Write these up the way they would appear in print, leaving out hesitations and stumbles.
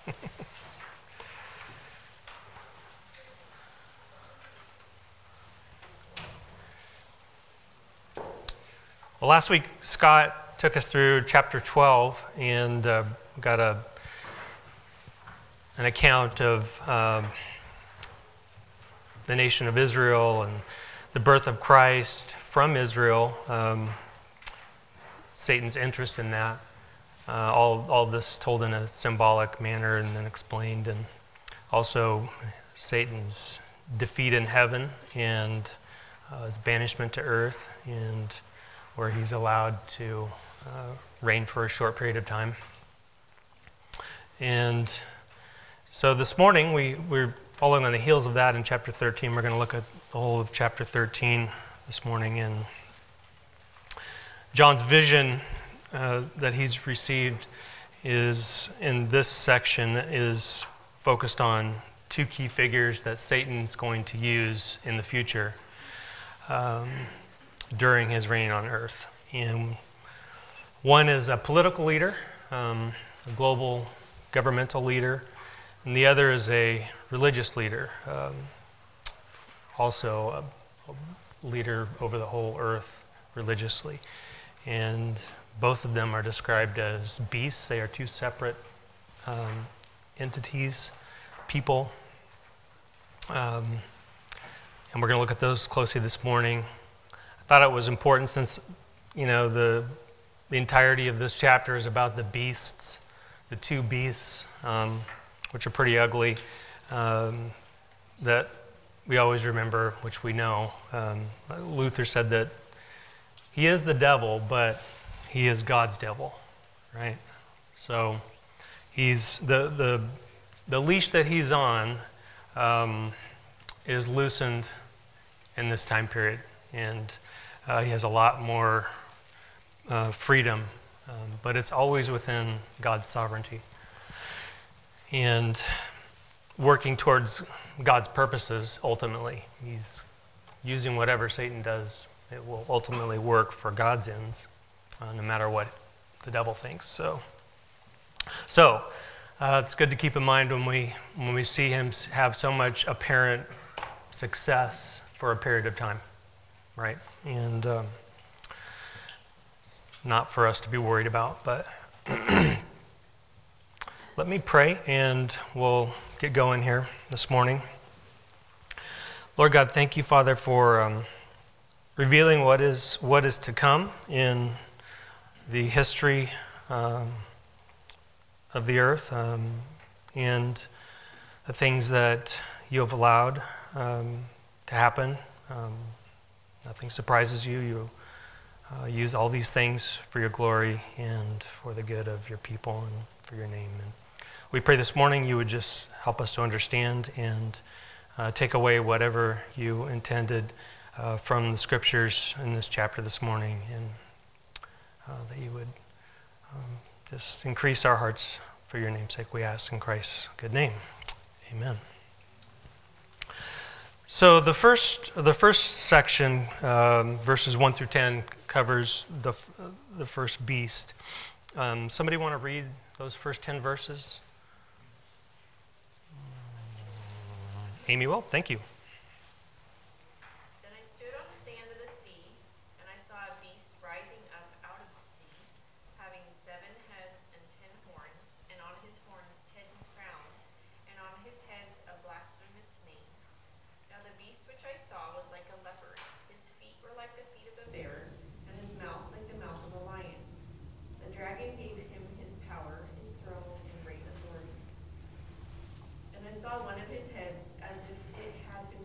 Well, last week Scott took us through chapter 12 and got an account of the nation of Israel and the birth of Christ from Israel, Satan's interest in that. All this told in a symbolic manner and then explained, and also Satan's defeat in heaven and his banishment to earth, and where he's allowed to reign for a short period of time. And so this morning, we're following on the heels of that in chapter 13. We're going to look at the whole of chapter 13 this morning. And John's vision that he's received is, in this section, is focused on two key figures that Satan's going to use in the future during his reign on earth. And one is a political leader, a global governmental leader, and the other is a religious leader, also a leader over the whole earth religiously. And both of them are described as beasts. They are two separate entities, people. And we're going to look at those closely this morning. I thought it was important since, the entirety of this chapter is about the beasts, the two beasts, which are pretty ugly, that we always remember, which we know. Luther said that he is the devil, but he is God's devil, right? So he's the leash that he's on is loosened in this time period, and he has a lot more freedom, but it's always within God's sovereignty and working towards God's purposes. Ultimately, he's using whatever Satan does. It will ultimately work for God's ends, no matter what the devil thinks. So it's good to keep in mind when we see him have so much apparent success for a period of time, right? And it's not for us to be worried about, but let me pray and we'll get going here this morning. Lord God, thank you, Father, for revealing what is to come in the history of the earth, and the things that you have allowed to happen. Nothing surprises you. You use all these things for your glory and for the good of your people and for your name. And we pray this morning you would just help us to understand and take away whatever you intended from the scriptures in this chapter this morning, and that you would just increase our hearts for your name's sake, we ask in Christ's good name. Amen. So the first section, verses 1 through 10, covers the first beast. Somebody want to read those first 10 verses? Amy will. Thank you. Then I stood on the sand of the sea, and I saw a beast rising up out of the sea, having 7 heads and 10 horns, and on his horns 10 crowns, and on his heads a blasphemous name. Now the beast which I saw was like a leopard. His feet were like the feet of a bear, and his mouth like the mouth of a lion. The dragon gave him his power, his throne, and great authority. And I saw one of his heads as if it had been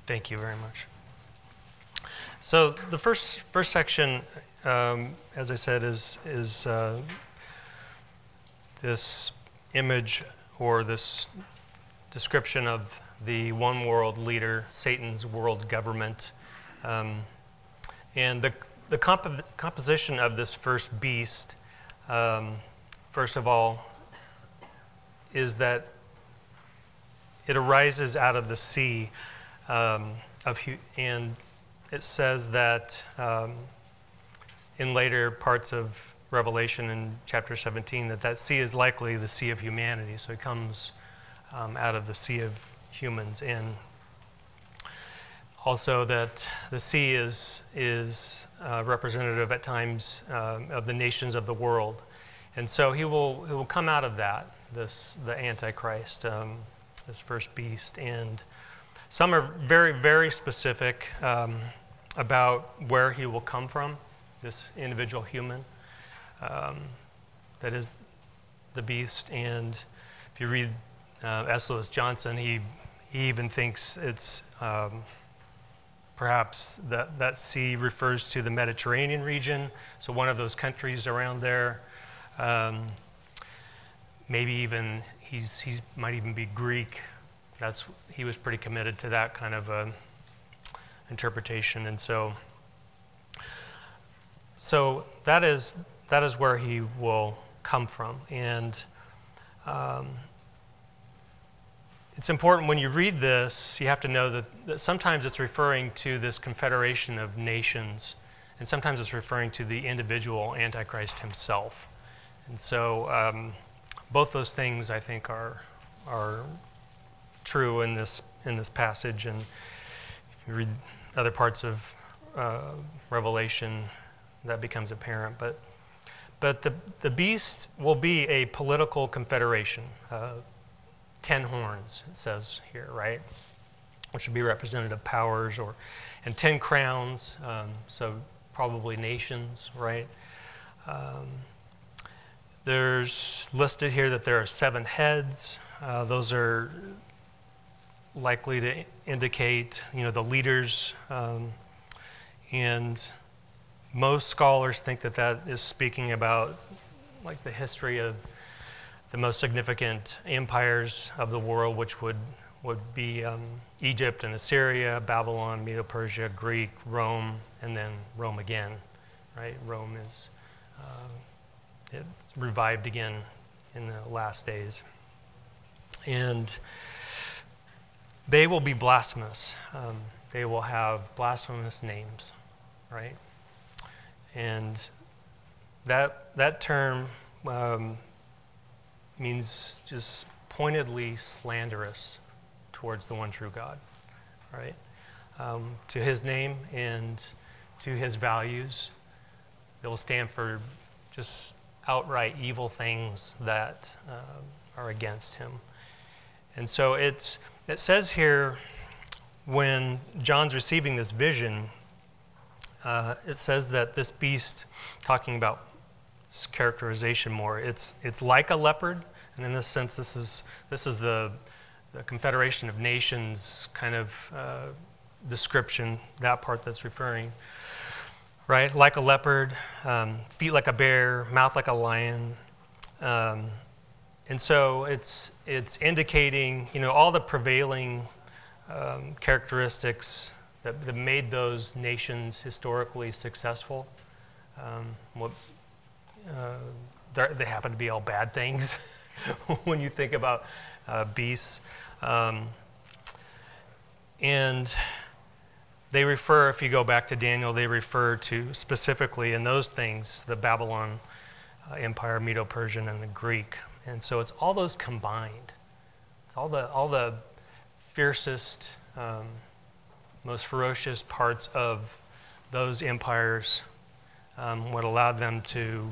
Thank you very much. So the first section, as I said, is this image or this description of the one world leader, Satan's world government. And the composition of this first beast, first of all, is that it arises out of the sea, and it says that in later parts of Revelation in chapter 17 that sea is likely the sea of humanity. So it comes out of the sea of humans, and also that the sea is representative at times of the nations of the world, and so he will come out of that, the Antichrist, this first beast. And some are very, very specific about where he will come from, this individual human that is the beast. And if you read S. Lewis Johnson, he even thinks it's perhaps that sea refers to the Mediterranean region, so one of those countries around there. Maybe even he might even be Greek. He was pretty committed to that kind of interpretation, and so that is where he will come from. And it's important when you read this, you have to know that sometimes it's referring to this confederation of nations, and sometimes it's referring to the individual Antichrist himself. And so both those things, I think, are true in this passage. And if you read other parts of Revelation, that becomes apparent. But the beast will be a political confederation. 10 horns, it says here, right? Which would be representative powers, and 10 crowns, so probably nations, right? There's listed here that there are 7 heads. Those are likely to indicate, the leaders, and most scholars think that is speaking about like the history of the most significant empires of the world, which would be Egypt and Assyria, Babylon, Medo-Persia, Greek, Rome, and then Rome again, right? Rome is it's revived again in the last days. And they will be blasphemous. They will have blasphemous names, right? And that term means just pointedly slanderous towards the one true God, right? To his name and to his values, they will stand for just outright evil things that are against him. And so it says here, when John's receiving this vision, it says that this beast, talking about its characterization more, it's like a leopard, and in this sense, this is the confederation of nations kind of description, that part that's referring, right? Like a leopard, feet like a bear, mouth like a lion, and so it's indicating, all the prevailing characteristics that made those nations historically successful. They happen to be all bad things when you think about beasts. And they refer, if you go back to Daniel, they refer to specifically in those things the Babylon Empire, Medo-Persian, and the Greek. And so it's all those combined. It's all the fiercest, most ferocious parts of those empires, what allowed them to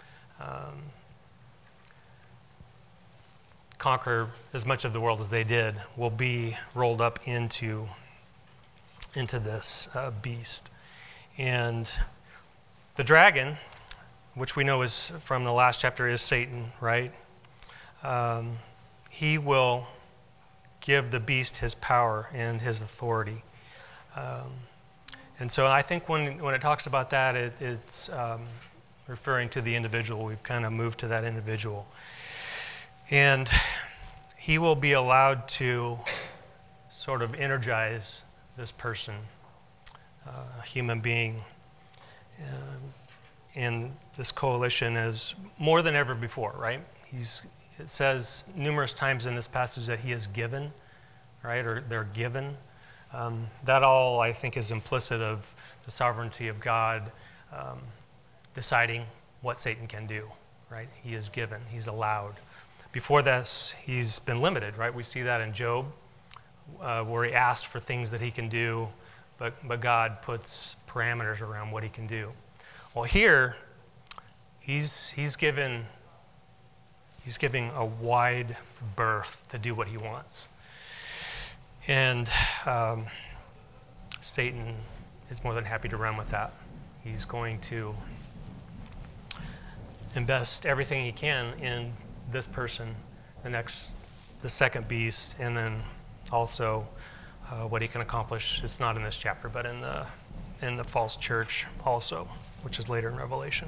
conquer as much of the world as they did, will be rolled up into this beast. And the dragon, which we know is from the last chapter, is Satan, right? He will give the beast his power and his authority. And so I think when it talks about that, it's referring to the individual. We've kind of moved to that individual. And he will be allowed to sort of energize this person, a human being, in this coalition is more than ever before, right? It says numerous times in this passage that he is given, right, or they're given. That all, I think, is implicit of the sovereignty of God deciding what Satan can do, right? He is given, he's allowed. Before this, he's been limited, right? We see that in Job, where he asked for things that he can do, but God puts parameters around what he can do. Well, here, he's giving a wide berth to do what he wants. And Satan is more than happy to run with that. He's going to invest everything he can in this person, the second beast, and then also what he can accomplish. It's not in this chapter, but in the false church also, which is later in Revelation.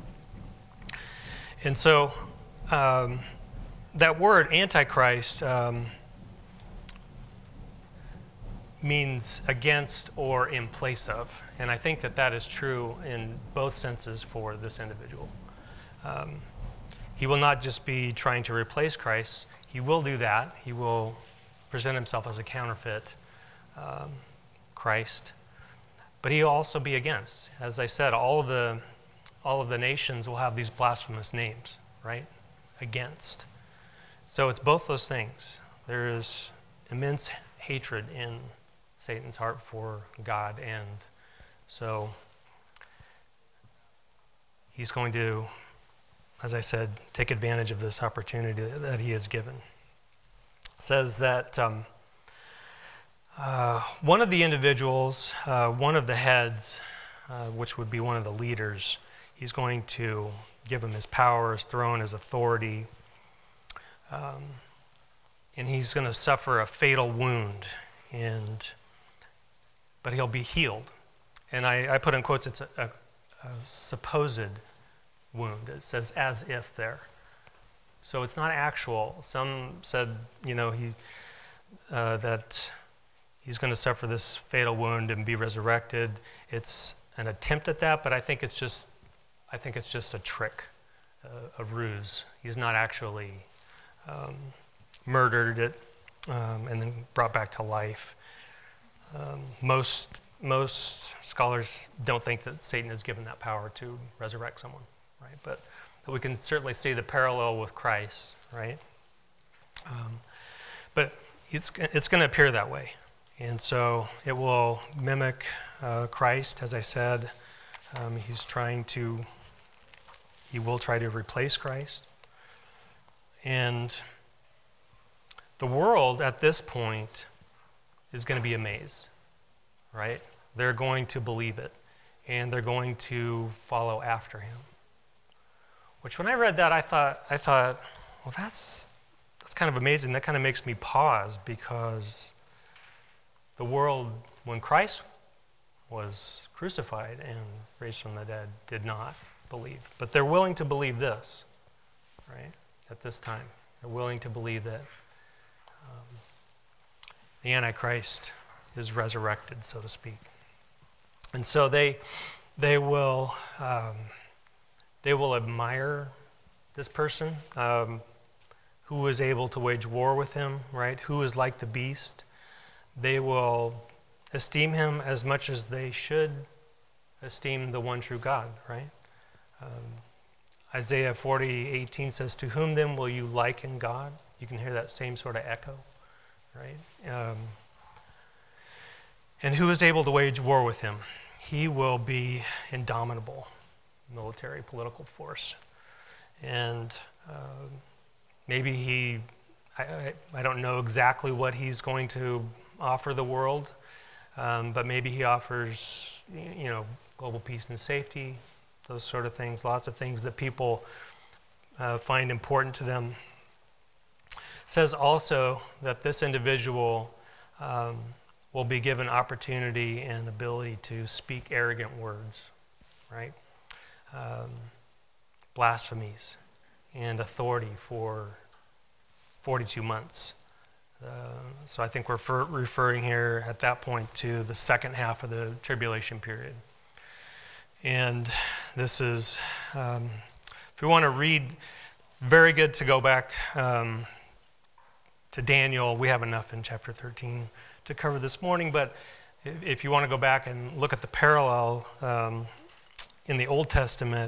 And so that word Antichrist means against or in place of. And I think that is true in both senses for this individual. He will not just be trying to replace Christ. He will do that. He will present himself as a counterfeit Christ. But he will also be against. As I said, all of the nations will have these blasphemous names, right? Against. So it's both those things. There is immense hatred in Satan's heart for God, and so he's going to, as I said, take advantage of this opportunity that he is given. It says that one of the individuals, one of the heads, which would be one of the leaders, he's going to give him his power, his throne, his authority, and he's going to suffer a fatal wound, but he'll be healed. And I put in quotes, it's a supposed wound. It says as if there. So it's not actual. Some said, that he's going to suffer this fatal wound and be resurrected. It's an attempt at that, but I think it's just a trick, a ruse. He's not actually murdered it and then brought back to life. Most scholars don't think that Satan is given that power to resurrect someone, right? But we can certainly see the parallel with Christ, right? But it's going to appear that way. And so it will mimic Christ, as I said. He will try to replace Christ. And the world at this point is going to be amazed, right? They're going to believe it, and they're going to follow after him. Which, when I read that, I thought, well, that's kind of amazing. That kind of makes me pause, because the world, when Christ was crucified and raised from the dead, did not believe. But they're willing to believe this, right? At this time, they're willing to believe that the Antichrist is resurrected, so to speak. And so they will admire this person who is able to wage war with him, right? Who is like the beast. They will esteem him as much as they should esteem the one true God, right? Isaiah 40:18 says, "To whom then will you liken God?" You can hear that same sort of echo, right? And who is able to wage war with him? He will be indomitable military, political force. And maybe I don't know exactly what he's going to offer the world, but maybe he offers, global peace and safety, those sort of things, lots of things that people find important to them. It says also that this individual will be given opportunity and ability to speak arrogant words, right? Blasphemies and authority for 42 months. So I think we're referring here at that point to the second half of the tribulation period. And this is, if we want to read, very good to go back to Daniel. We have enough in chapter 13 to cover this morning, but if you want to go back and look at the parallel in the Old Testament,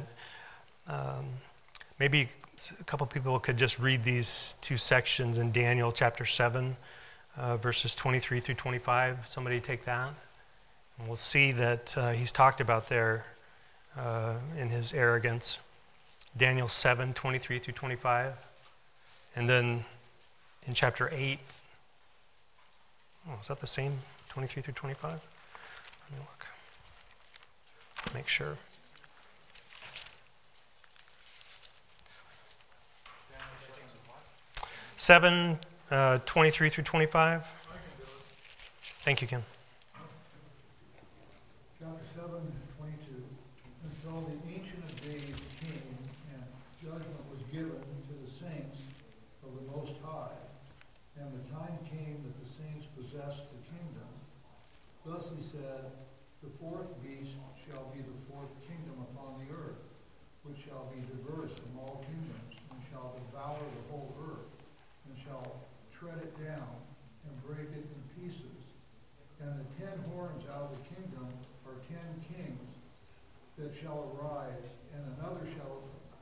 maybe a couple people could just read these two sections in Daniel chapter 7, verses 23 through 25. Somebody take that. And we'll see that he's talked about there in his arrogance. Daniel 7, 23 through 25. And then in chapter 8, is that the same, 23 through 25? Let me look. Make sure. Seven, 23 through 25. Thank you, Ken. Chapter 7, 22. And so the Ancient of Days came, and judgment was given to the saints of the Most High. And the time came that the saints possessed the kingdom. Thus he said, the fourth beast shall be the fourth kingdom upon the earth, which shall be diverse from all kingdoms, and shall devour the whole earth, and shall tread it down, and break it in pieces. And the 10 horns out of the kingdom are 10 kings that shall arise, and another shall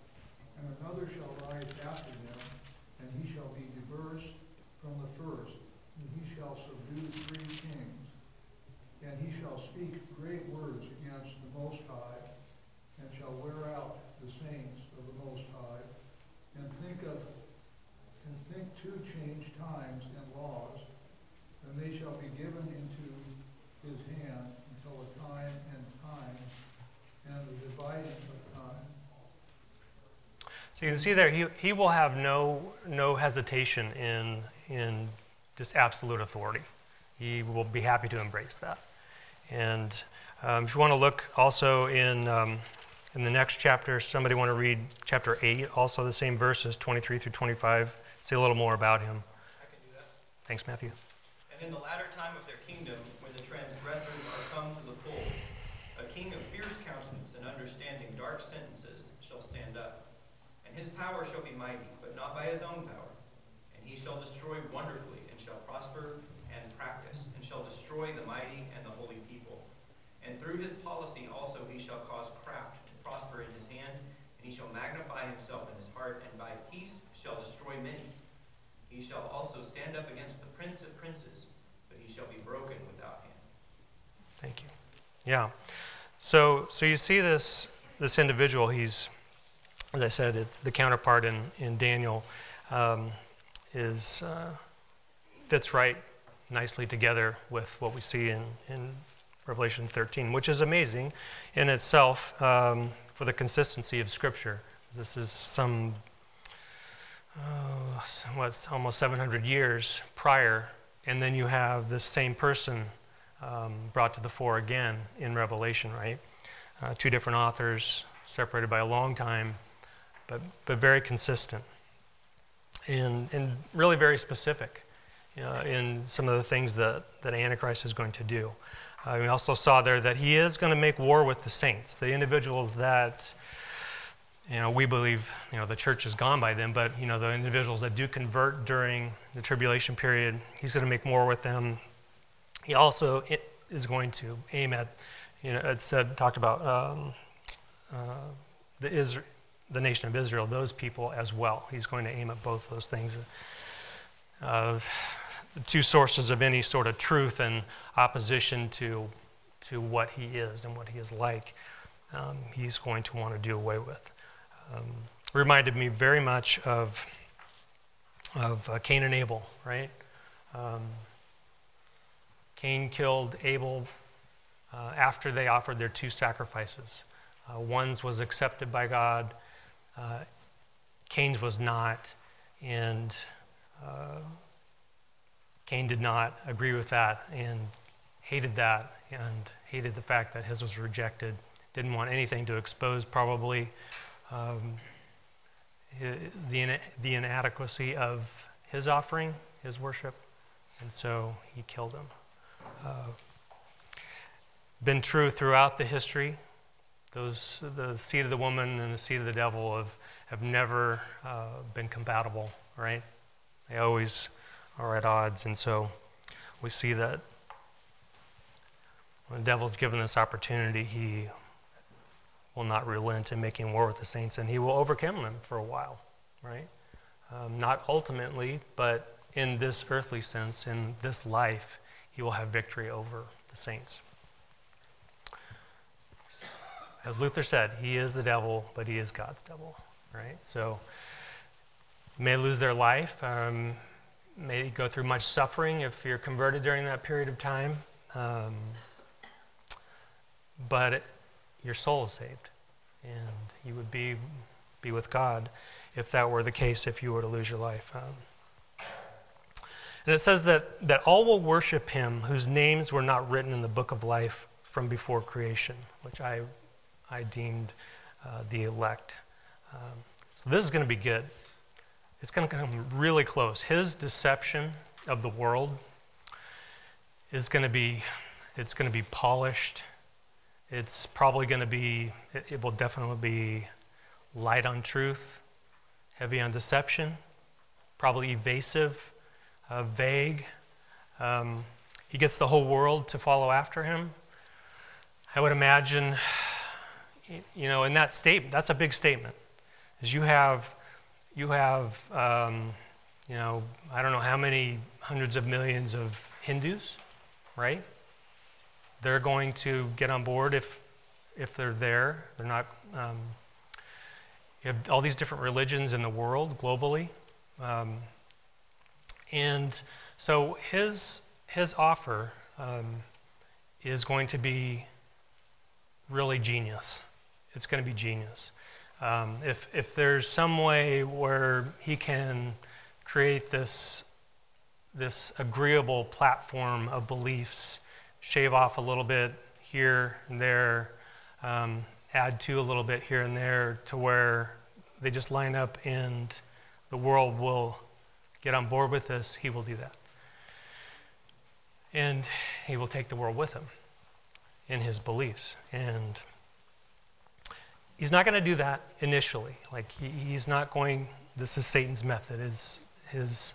rise after them, and he shall be diverse from the first, and he shall subdue 3 kings. And he shall speak great words against the Most High, and shall wear out the saints of the Most High, and think to change times and laws, and they shall be given into his hand until the time and times and the dividing of time. So you can see there, he will have no hesitation in just absolute authority. He will be happy to embrace that. And if you want to look also in the next chapter, somebody want to read chapter 8, also the same verses, 23 through 25, see a little more about him. I can do that. Thanks, Matthew. And in the latter time of their kingdom, when the transgressors are come to the full, a king of fierce countenance and understanding dark sentences shall stand up. And his power shall be mighty, but not by his own power. And he shall destroy wonderfully, and shall prosper and practice, and shall destroy the mighty and the holy people. And through his policy also he shall cause craft to prosper in his hand, and he shall magnify himself in his heart, and by peace shall destroy many. He shall also stand up against the prince of princes, but he shall be broken without hand. Thank you. Yeah. So you see this individual, he's, as I said, it's the counterpart in Daniel, fits right nicely together with what we see in Revelation 13, which is amazing in itself for the consistency of Scripture. This is almost 700 years prior, and then you have this same person brought to the fore again in Revelation, right? 2 different authors, separated by a long time, but very consistent and really very specific in some of the things that Antichrist is going to do. We also saw there that he is going to make war with the saints, the individuals that, we believe, the church is gone by them, but, the individuals that do convert during the tribulation period, he's going to make war with them. He also is going to aim at, talked about the nation of Israel, those people as well. He's going to aim at both those things. The 2 sources of any sort of truth and opposition to what he is and what he is like, he's going to want to do away with. Reminded me very much of Cain and Abel, right? Cain killed Abel after they offered their 2 sacrifices. One's was accepted by God, Cain's was not, and Cain did not agree with that, and hated that and hated the fact that his was rejected. Didn't want anything to expose probably the inadequacy of his offering, his worship, and so he killed him. Been true throughout the history. The seed of the woman and the seed of the devil have never been compatible, right? They always are at odds, and so we see that when the devil's given this opportunity, he will not relent in making war with the saints, and he will overcome them for a while, right? Not ultimately, but in this earthly sense, in this life, he will have victory over the saints. As Luther said, he is the devil, but he is God's devil, right? So may lose their life, may go through much suffering if you're converted during that period of time, but your soul is saved, and you would be with God if that were the case, if you were to lose your life. And it says that all will worship him whose names were not written in the book of life from before creation, which I deemed the elect. So this is going to be good. It's going to come really close. His deception of the world is going to be, it's going to be polished. It's probably going to be, it will definitely be light on truth, heavy on deception, probably evasive, vague. He gets the whole world to follow after him. I would imagine, in that statement, that's a big statement. Is you have, I don't know how many hundreds of millions of Hindus, right? They're going to get on board if they're there. They're not. You have all these different religions in the world globally, and so his offer is going to be really genius. It's going to be genius. If there's some way where he can create this agreeable platform of beliefs, shave off a little bit here and there, add to a little bit here and there to where they just line up and the world will get on board with this, he will do that. And he will take the world with him in his beliefs. And he's not going to do that initially. Like he's not going, this is Satan's method. His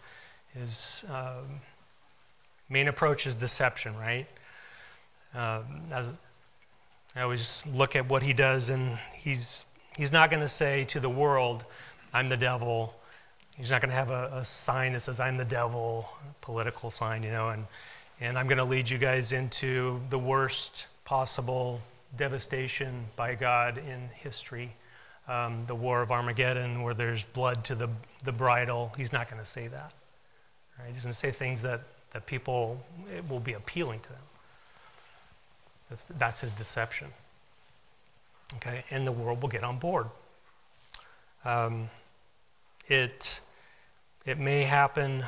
main approach is deception, right? As I always look at what he does, and he's not going to say to the world, I'm the devil. He's not going to have a sign that says, I'm the devil, a political sign, and I'm going to lead you guys into the worst possible devastation by God in history, the War of Armageddon, where there's blood to the bridle. He's not going to say that. Right? He's going to say things that people, it will be appealing to them. That's his deception. Okay, and the world will get on board. It may happen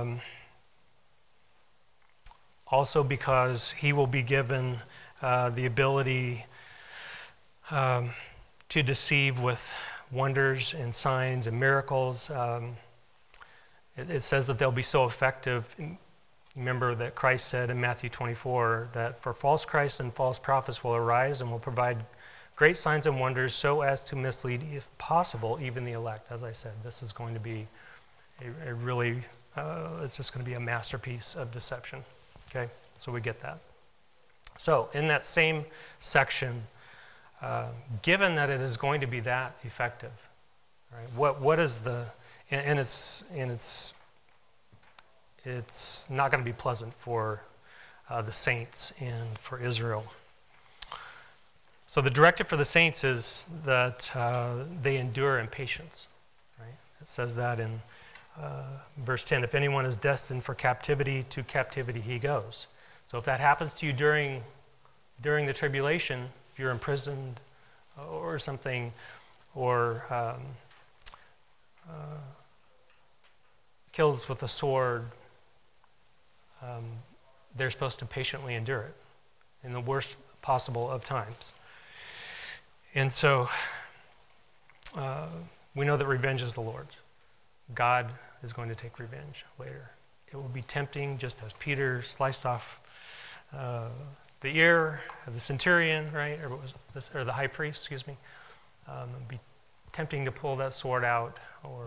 also because he will be given the ability to deceive with wonders and signs and miracles. It says that they'll be so effective. Remember that Christ said in Matthew 24 that for false Christs and false prophets will arise and will provide great signs and wonders so as to mislead, if possible, even the elect. As I said, this is going to be a really, it's just going to be a masterpiece of deception. Okay, so we get that. So in that same section, given that it is going to be that effective, right? What is the, and it's not going to be pleasant for the saints and for Israel. So the directive for the saints is that they endure in patience. Right? It says that in verse 10, if anyone is destined for captivity, to captivity he goes. So if that happens to you during the tribulation, if you're imprisoned or something, or kills with a sword, they're supposed to patiently endure it in the worst possible of times. And so we know that revenge is the Lord's. God is going to take revenge later. It will be tempting, just as Peter sliced off the ear of the centurion, right? Or what was this? Or the high priest, excuse me. It'd be tempting to pull that sword out, or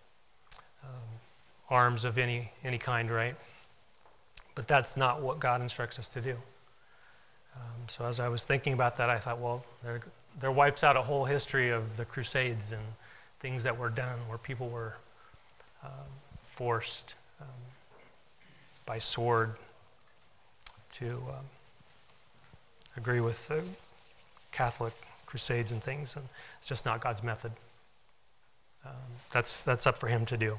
arms of any kind, right? But that's not what God instructs us to do. So as I was thinking about that, I thought, well, there wipes out a whole history of the Crusades and things that were done where people were forced by sword to agree with the Catholic Crusades and things, and it's just not God's method. That's up for him to do.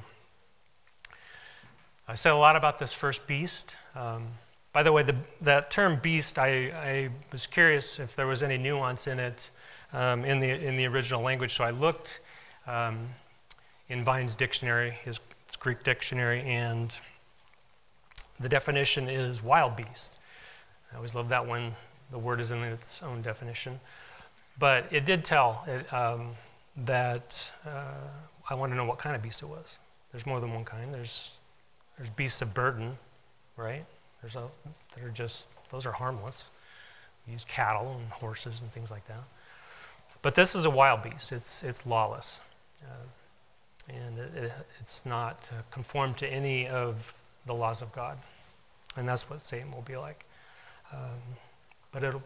I said a lot about this first beast. By the way, that term beast, I was curious if there was any nuance in it in the original language, so I looked in Vine's dictionary, his Greek dictionary, and the definition is wild beast. I always love that when the word is in its own definition. But it did tell that I want to know what kind of beast it was. There's more than one kind. There's beasts of burden, right? Those are harmless. We use cattle and horses and things like that. But this is a wild beast. It's lawless. And it's not conformed to any of the laws of God. And that's what Satan will be like. But it'll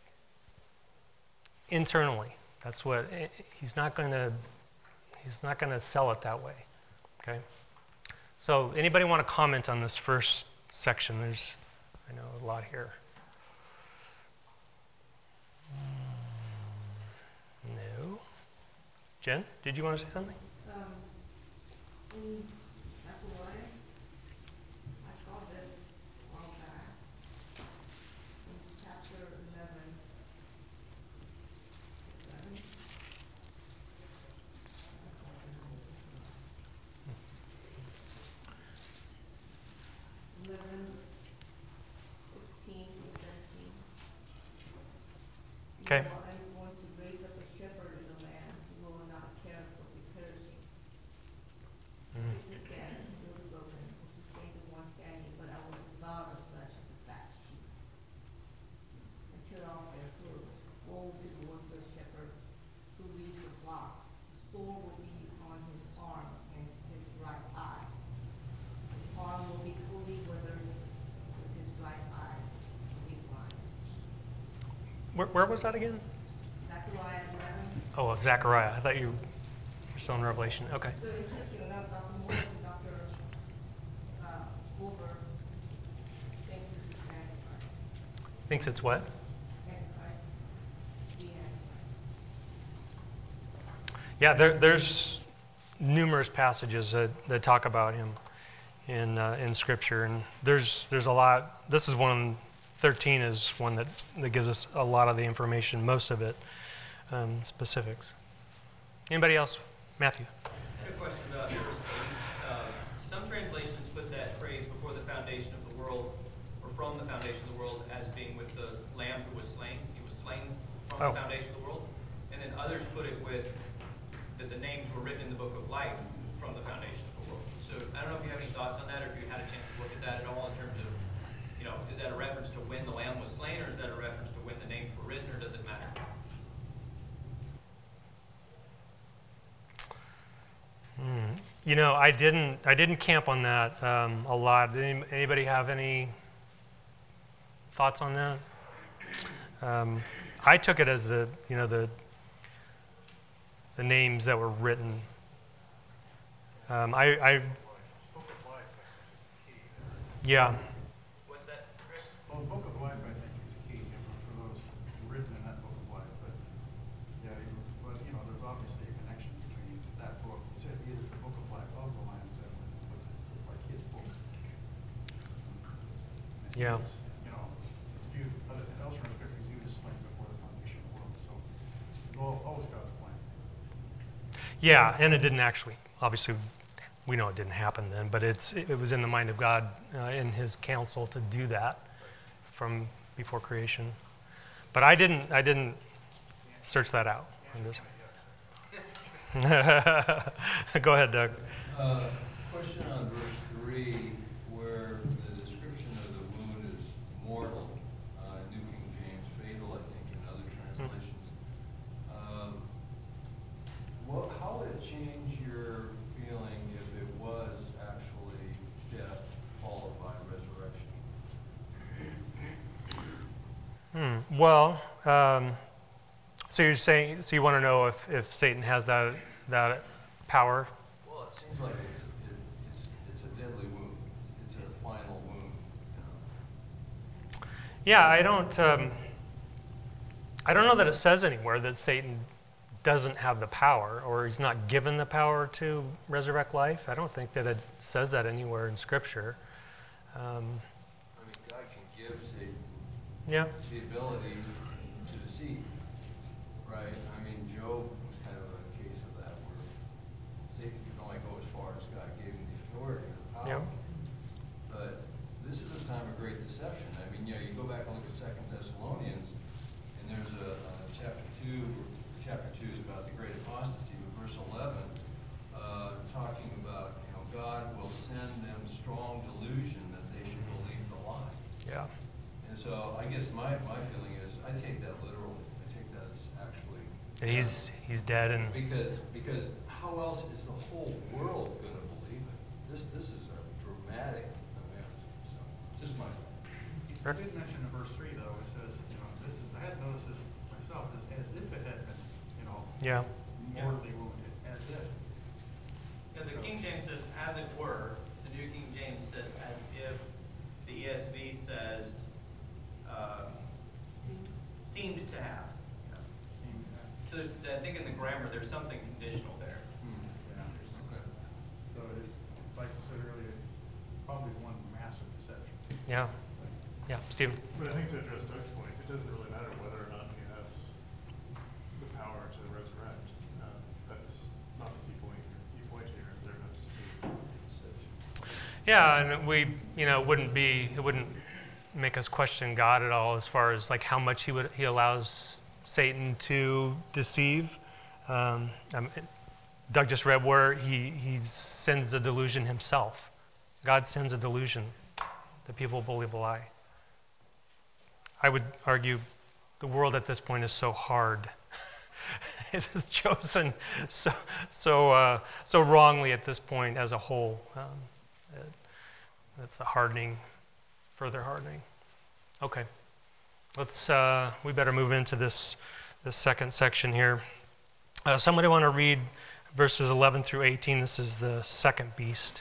internally, that's what he's not going to sell it that way. Okay? So anybody want to comment on this first section? There's, I know, a lot here. No. Jen, did you want to say something? In Zechariah, I saw this a while back, in chapter 11. Okay. I'm going to raise up a shepherd in the land who will not care for the perishing. This stand will be broken, will sustain the one standing, but I will devour the flesh of the fat sheep and tear off their hooves. Woe to the worthless shepherd who leads the flock. The sword will be on his arm and his right eye. His arm will be fully withered, with his right eye will be blind. Where was that again? Zechariah 11. Oh, Zechariah. I thought you were still in Revelation. Okay. So interesting enough, Dr. Morris and Dr. Hoover think this is Antichrist. Thinks it's what? Antichrist. The Antichrist. Yeah, there's numerous passages that talk about him in Scripture, and there's a lot. This is one. 13 is one that gives us a lot of the information, most of it, specifics. Anybody else? Matthew. I had a question about verse 8. Some translations put that phrase before the foundation of the world, or from the foundation of the world, as being with the Lamb who was slain. He was slain from the foundation of the world. And then others put it with that the names were written in the book of life from the foundation of the world. So I don't know if you have any thoughts on that, or if you had a chance to look at that at all in terms of, is that a reference to when the Lamb was slain, or is that a reference to when the names were written, or does it matter? I didn't camp on that a lot. Anybody have any thoughts on that? I took it as the names that were written. Yeah. What's that, Chris? Well, the book of life, I think, is key, for those written in that book of life. But, yeah, there's obviously a connection between that book. It is the book of life of the Lamb, so it's like his book. And Yeah. It's viewed, elsewhere in Scripture, it's viewed as slain before the foundation of the world. So, it's always God's plan. Yeah, and it didn't actually, obviously, we know it didn't happen then, but it was in the mind of God in his counsel to do that. from before creation. But I didn't search that out. Go ahead, Doug. Question on verse 3, where the description of the wound is mortal, New King James, fatal, I think, in other translations. How would it change your feeling if it was actually death followed by resurrection? Well, so you're saying, so you want to know if Satan has that power? Well, it seems like it's a deadly wound. It's a final wound. Yeah, I don't know that it says anywhere that Satan doesn't have the power, or he's not given the power to resurrect life. I don't think that it says that anywhere in Scripture. I mean, God can give Satan Yeah. the ability to deceive, right? I mean, Job was kind of a case of that, where Satan can only go as far as God gave him the authority or the power. Yeah. But this is a time of great deception. I mean, you go back and look at 2 Thessalonians, and there's a chapter 2. Chapter 2 is about the great apostasy, but verse 11, talking about, God will send them strong delusion that they should believe the lie. Yeah. And so I guess my feeling is, I take that literally. I take that as actually... And he's dead, and Because how else is the whole world going to believe it? This is a dramatic event. So, just my You did mention in verse 3, though, it says, this is, I had noticed this myself, as if it had been, yeah. mortally wounded, as if. Yeah, the King James says, as it were. The New King James says, as if. The ESV says, seemed to have. So I think in the grammar, there's something conditional there. Yeah. Okay. So it is, like I said earlier, probably one massive deception. Yeah. Yeah. Stephen? But I think to address Doug's point, it doesn't really matter whether or not he has the power to resurrect. That's not the key point here. Key point here is there has to be. Yeah, and it wouldn't make us question God at all as far as like how much he allows Satan to deceive. Doug just read where he sends a delusion himself. God sends a delusion that people believe a lie. I would argue the world at this point is so hard. It is chosen so wrongly at this point as a whole. That's a further hardening. Okay, we better move into this second section here. Somebody want to read verses 11 through 18? This is the second beast.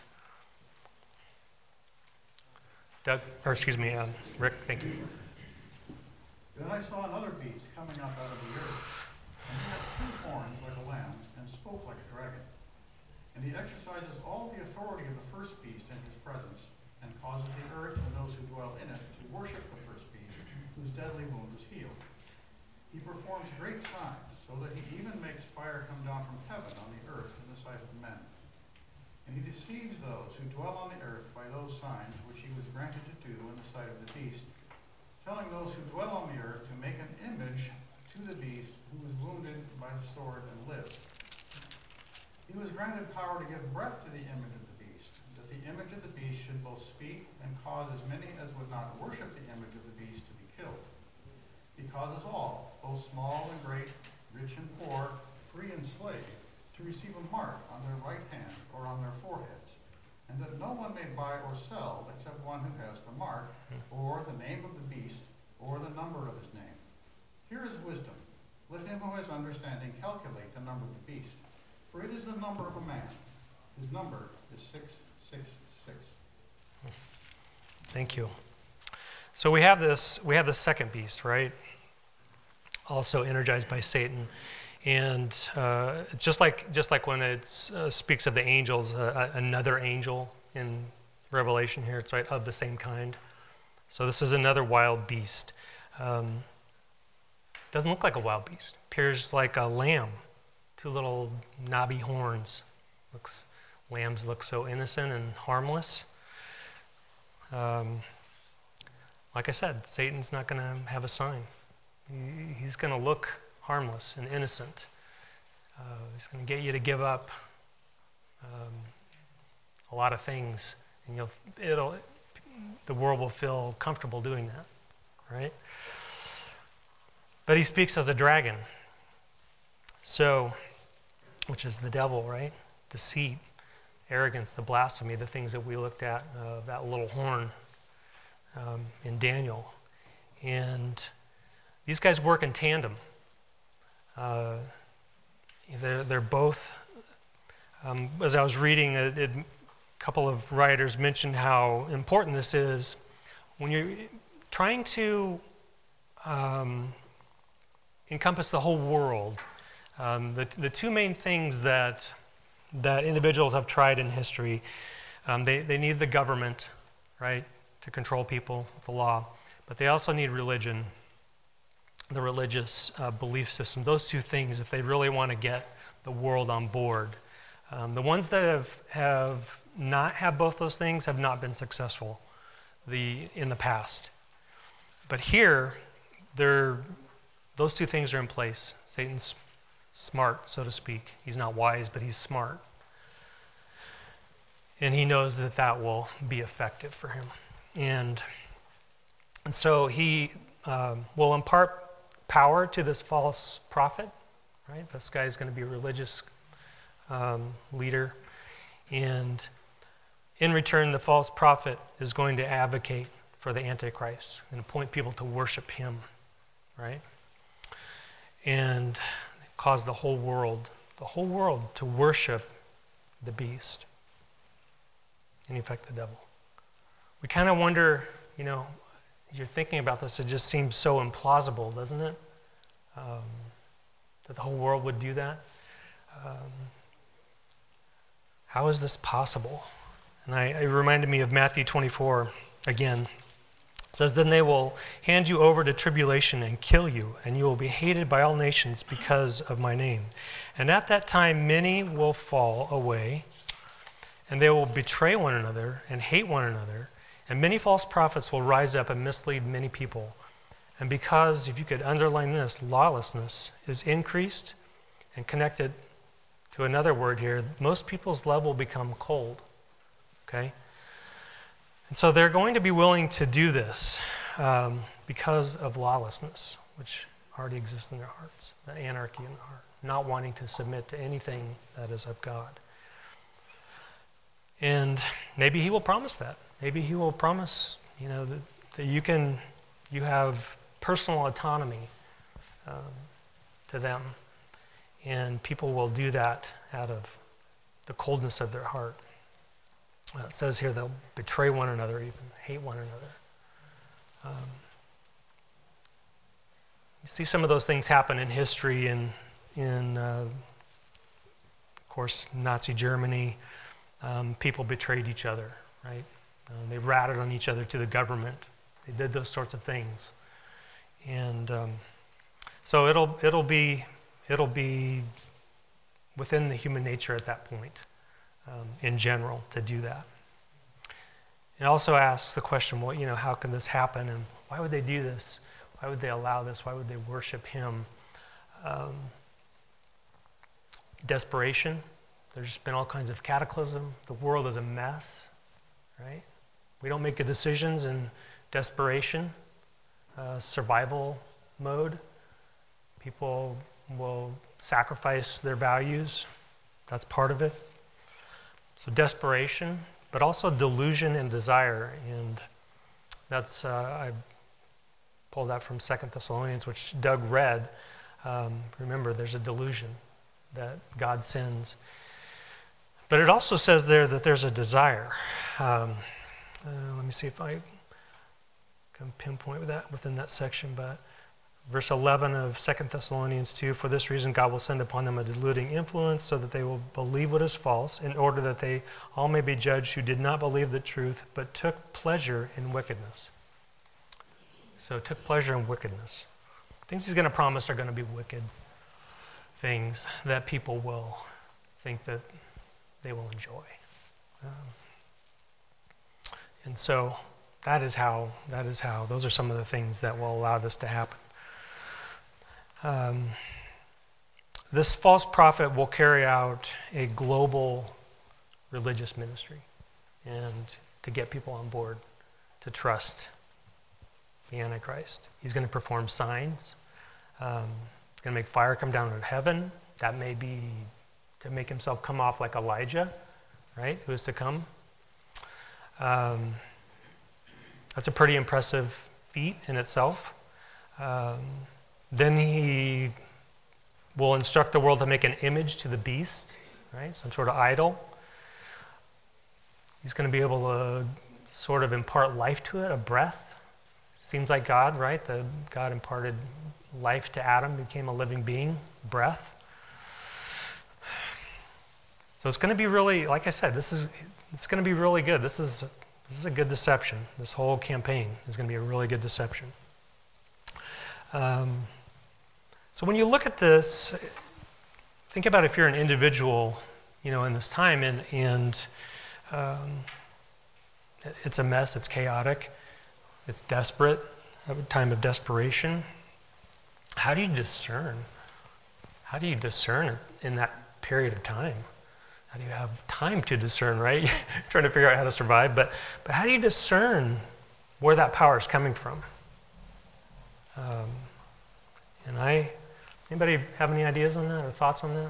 Doug, or excuse me, Rick, thank you. Then I saw another beast coming up out of the earth, and he had 2 horns like a lamb, and spoke like a dragon. And he exercises all the authority of the first beast in his presence, and causes the earth and those who dwell in it to worship the first beast, whose deadly wound was healed. He performs great signs, so that he even makes fire come down from heaven on the earth in the sight of men. And he deceives those who dwell on the earth by those signs which he was granted to do in the sight of the beast, telling those who dwell on the earth to make an image to the beast who was wounded by the sword and lived. He was granted power to give breath to the image of the beast, that the image of the beast should both speak and cause as many as would not worship the image of the beast to be killed. He causes all, both small and great, rich and poor, free and slave, to receive a mark on their right hand or on their foreheads, and that no one may buy or sell except one who has the mark, or the name of the beast, or the number of his name. Here is wisdom. Let him who has understanding calculate the number of the beast, for it is the number of a man. His number is 666. Thank you. So we have the second beast, right? Also energized by Satan. And just like when it speaks of the angels, another angel in Revelation here, it's right of the same kind. So this is another wild beast. Doesn't look like a wild beast. Appears like a lamb, 2 little knobby horns. Lambs look so innocent and harmless. like I said, Satan's not going to have a sign. He's going to look harmless and innocent. He's going to get you to give up a lot of things, and the world will feel comfortable doing that, right? But he speaks as a dragon, so, which is the devil, right? Deceit, arrogance, the blasphemy, the things that we looked at, that little horn in Daniel. And these guys work in tandem. They're both, as I was reading, a couple of writers mentioned how important this is when you're trying to encompass the whole world. The two main things that individuals have tried in history, they need the government, right, to control people, the law, but they also need religion, the religious belief system. Those two things, if they really want to get the world on board. The ones that have not had both those things have not been successful in the past. But here, those two things are in place. Satan's smart, so to speak. He's not wise, but he's smart. And he knows that will be effective for him. And so he will impart power to this false prophet, right? This guy's going to be a religious leader. And in return, the false prophet is going to advocate for the Antichrist and appoint people to worship him, right? And cause the whole world to worship the beast, in effect the devil. We kind of wonder, as you're thinking about this, it just seems so implausible, doesn't it? That the whole world would do that. How is this possible? And it reminded me of Matthew 24 again. It says, "Then they will hand you over to tribulation and kill you, and you will be hated by all nations because of my name. And at that time many will fall away, and they will betray one another and hate one another, and many false prophets will rise up and mislead many people. And because, if you could underline this, lawlessness is increased and connected to another word here, most people's love will become cold." Okay? And so they're going to be willing to do this because of lawlessness, which already exists in their hearts, the anarchy in the heart, not wanting to submit to anything that is of God. And maybe he will promise that. Maybe he will promise, that you have personal autonomy to them, and people will do that out of the coldness of their heart. It says here they'll betray one another, even hate one another. You see some of those things happen in history, in of course, Nazi Germany. People betrayed each other, right? They ratted on each other to the government. They did those sorts of things, and so it'll be within the human nature at that point, in general, to do that. It also asks the question, well, how can this happen, and why would they do this? Why would they allow this? Why would they worship him? Desperation. There's been all kinds of cataclysm. The world is a mess, right? We don't make good decisions in desperation, survival mode. People will sacrifice their values. That's part of it. So desperation, but also delusion and desire. And that's, I pulled that from 2 Thessalonians, which Doug read. Remember, there's a delusion that God sends. But it also says there that there's a desire. Let me see if I can pinpoint with that within that section. But verse 11 of 2 Thessalonians 2, "For this reason God will send upon them a deluding influence so that they will believe what is false, in order that they all may be judged who did not believe the truth, but took pleasure in wickedness." So took pleasure in wickedness. Things he's going to promise are going to be wicked things that people will think that they will enjoy. And so Those are some of the things that will allow this to happen. This false prophet will carry out a global religious ministry and to get people on board to trust the Antichrist. He's going to perform signs. He's going to make fire come down out of heaven. That may be to make himself come off like Elijah, right, who is to come. That's a pretty impressive feat in itself. Then he will instruct the world to make an image to the beast, right, some sort of idol. He's going to be able to sort of impart life to it, a breath. Seems like God, right? God imparted life to Adam, became a living being, breath. So it's going to be really, like I said, it's going to be really good. This is a good deception. This whole campaign is going to be a really good deception. So when you look at this, think about if you're an individual, in this time, and it's a mess, it's chaotic, it's desperate, a time of desperation. How do you discern? How do you discern in that period of time? How do you have time to discern, right? You're trying to figure out how to survive, but how do you discern where that power is coming from? Anybody have any ideas on that or thoughts on that?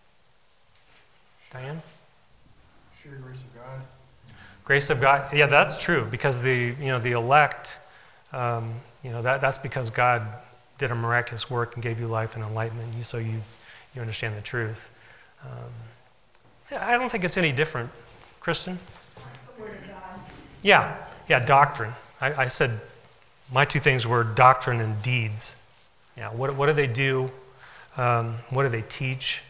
Diane? Sheer grace of God. Grace of God, yeah, that's true, because the elect, that's because God did a miraculous work and gave you life and enlightenment, so you understand the truth. I don't think it's any different. Kristen? The Word of God. Yeah, doctrine. I said my two things were doctrine and deeds. Yeah, what do they do? What do they teach?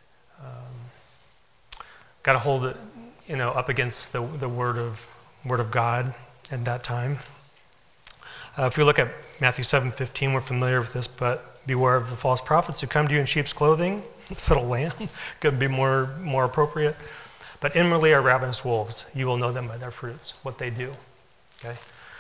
Got to hold it, up against the word of God at that time. If you look at Matthew 7:15, we're familiar with this, but beware of the false prophets who come to you in sheep's clothing. Instead of lamb, could be more appropriate. But inwardly are ravenous wolves. You will know them by their fruits, what they do. Okay.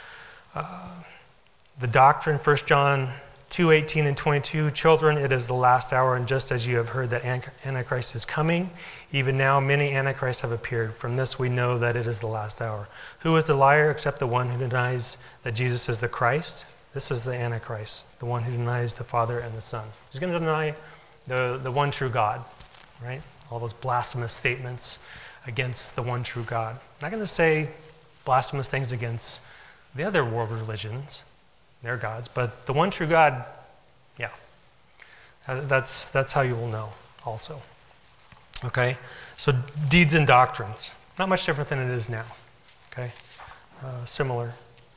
The doctrine, 1 John 2:18 and 22, children, it is the last hour, and just as you have heard that Antichrist is coming, even now many Antichrists have appeared. From this we know that it is the last hour. Who is the liar except the one who denies that Jesus is the Christ? This is the Antichrist, the one who denies the Father and the Son. He's going to deny the one true God, right? All those blasphemous statements against the one true God. I'm not going to say blasphemous things against the other world religions, their gods, but the one true God, yeah. That's how you will know also. Okay? So deeds and doctrines. Not much different than it is now. Okay? Similar.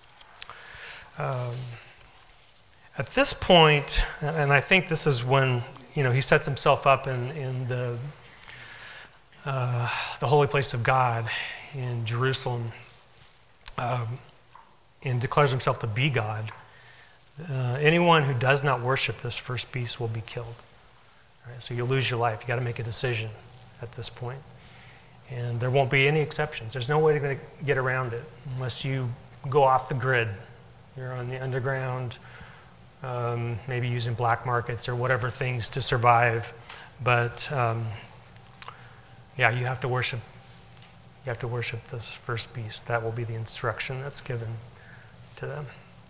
At this point, and I think this is when he sets himself up in the holy place of God in Jerusalem, and declares himself to be God. Anyone who does not worship this first beast will be killed. All right, so you lose your life. You got to make a decision at this point, and there won't be any exceptions. There's no way to get around it unless you go off the grid. You're on the underground. Maybe using black markets or whatever things to survive, but you have to worship. You have to worship this first beast. That will be the instruction that's given to them,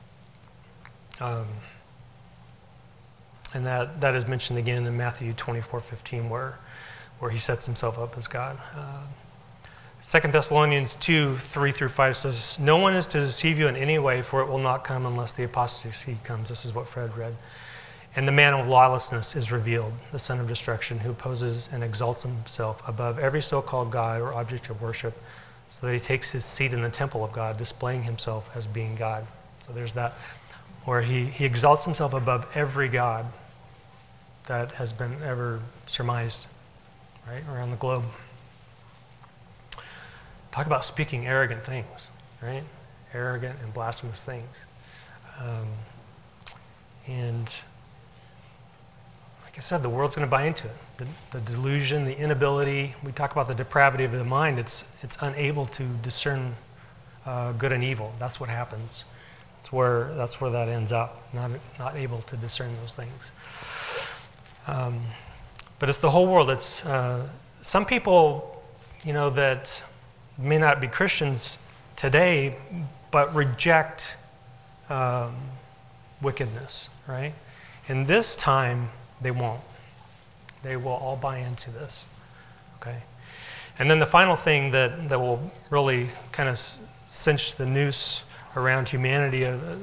and that is mentioned again in Matthew 24:15, where he sets himself up as God. 2 Thessalonians 2:3-5 says, no one is to deceive you in any way, for it will not come unless the apostasy comes. This is what Fred read. And the man of lawlessness is revealed, the son of destruction, who opposes and exalts himself above every so-called God or object of worship, so that he takes his seat in the temple of God, displaying himself as being God. So there's that, where he exalts himself above every God that has been ever surmised, right, around the globe. Talk about speaking arrogant things, right? Arrogant and blasphemous things. And like I said, the world's going to buy into it. The delusion, the inability. We talk about the depravity of the mind. It's unable to discern good and evil. That's what happens. That's where that ends up. Not able to discern those things. But it's the whole world. It's some people, that may not be Christians today, but reject wickedness, right? In this time, they won't. They will all buy into this, okay? And then the final thing that will really kind of cinch the noose around humanity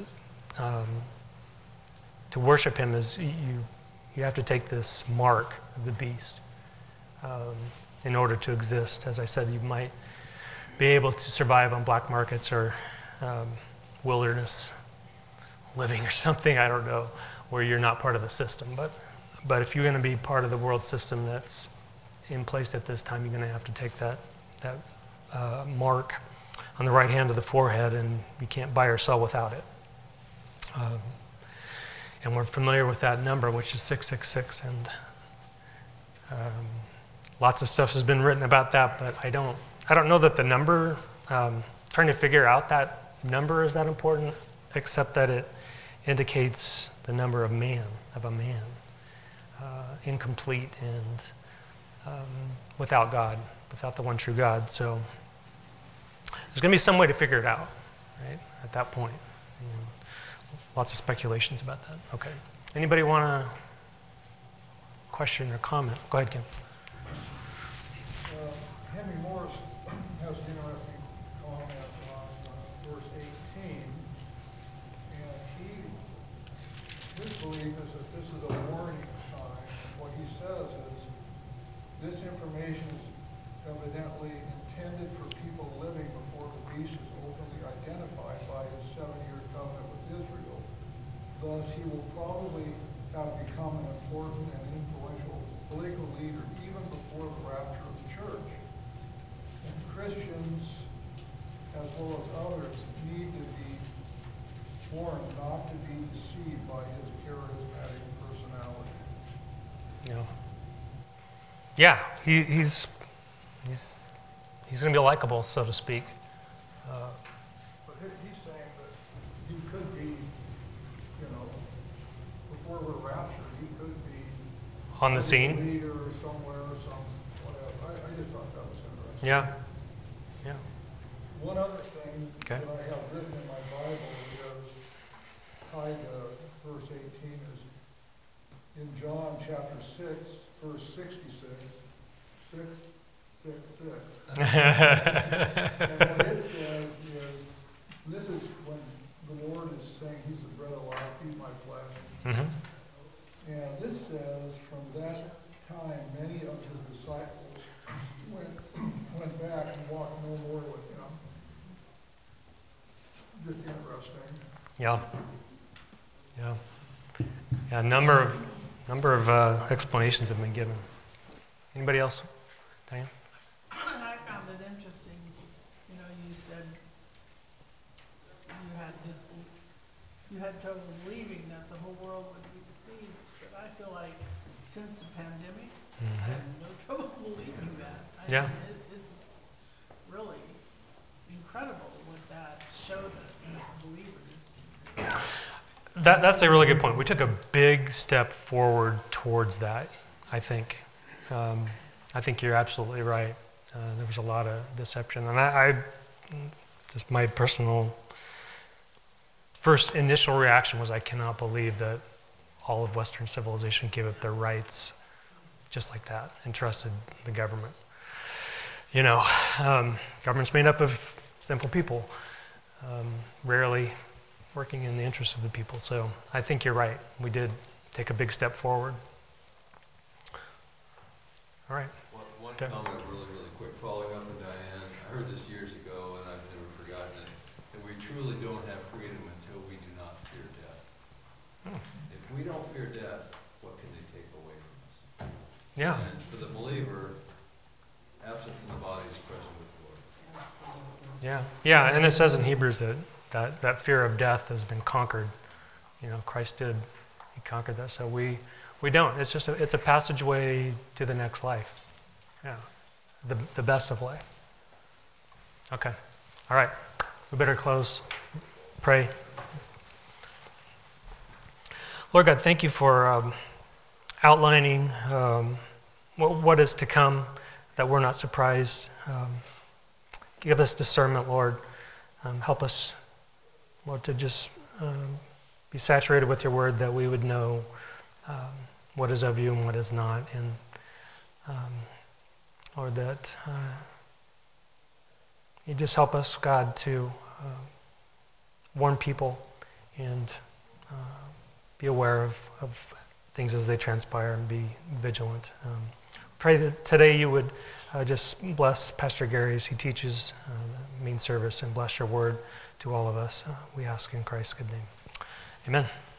to worship him is you have to take this mark of the beast in order to exist. As I said, you might be able to survive on black markets or wilderness living or something, I don't know, where you're not part of the system. But if you're going to be part of the world system that's in place at this time, you're going to have to take that mark on the right hand of the forehead, and you can't buy or sell without it. And we're familiar with that number, which is 666, and lots of stuff has been written about that, but I don't know that the number, trying to figure out that number is that important, except that it indicates the number of a man, incomplete and without God, without the one true God. So there's going to be some way to figure it out, right, at that point. And lots of speculations about that. Okay. Anybody want to question or comment? Go ahead, Kim. Henry Morris has an interesting comment on verse 18, and his belief is that this is a warning sign. What he says is, this information is evidently intended for people living before the beast is openly identified by his 7-year covenant with Israel. Thus, he will probably have become an important and influential political leader even before the rapture of the church. And Christians, as well as others, need to be warned not to be deceived by his charismatic personality. Yeah, he's going to be likable, so to speak. But he's saying that he could be, before we're raptured, he could be On the scene? a leader somewhere or some whatever. I just thought that was interesting. Yeah. One other thing Okay. that I have written in my Bible is tied to verse 18 is in John chapter 6, verse 66, 666. And what it says is, this is when the Lord is saying he's the bread of life, feed my flesh. Mm-hmm. And this says, from that time, many of his disciples went back and walked no more with him. Just interesting. Yeah. A number of explanations have been given. Anybody else? Diane? I found it interesting, you said you had trouble believing that the whole world would be deceived, but I feel like since the pandemic, I have no trouble believing that. I mean, it's really incredible what that showed us as believers. That's a really good point. We took a big step forward towards that, I think. I think you're absolutely right. There was a lot of deception. And I just my personal first initial reaction was, I cannot believe that all of Western civilization gave up their rights just like that and trusted the government. Government's made up of simple people, rarely working in the interest of the people. So I think you're right. We did take a big step forward. All right. One Okay. comment really quick, following up on Diane. I heard this years ago, and I've never forgotten it, that we truly don't have freedom until we do not fear death. If we don't fear death, what can they take away from us? Yeah. And for the believer, absent from the body is present with the Lord. Yeah, and it says in Hebrews that fear of death has been conquered. Christ he conquered that. So we don't. It's just it's a passageway to the next life. Yeah, the best of life. Okay, all right. We better close. Pray. Lord God, thank you for outlining what is to come, that we're not surprised. Give us discernment, Lord. Help us, Lord, to just be saturated with your word, that we would know what is of you and what is not. And Lord, that you just help us, God, to warn people and be aware of things as they transpire and be vigilant. Pray that today you would just bless Pastor Gary as he teaches the main service, and bless your word to all of us. We ask in Christ's good name. Amen.